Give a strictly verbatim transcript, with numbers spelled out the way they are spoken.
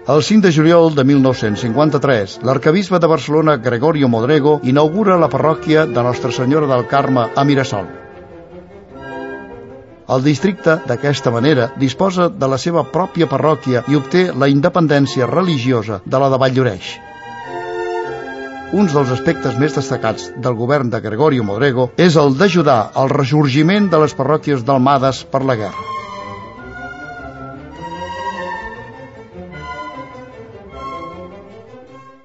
El cinc de juliol de mil nou-cents cinquanta-tres, l'arquebisbe de Barcelona, Gregorio Modrego, inaugura la parròquia de Nostra Senyora del Carme a Mirasol. El districte, d'aquesta manera, disposa de la seva pròpia parròquia i obté la independència religiosa de la de Valldoreix. Un dels aspectes més destacats del govern de Gregorio Modrego és el d'ajudar al ressorgiment de les parròquies dalmades per la guerra.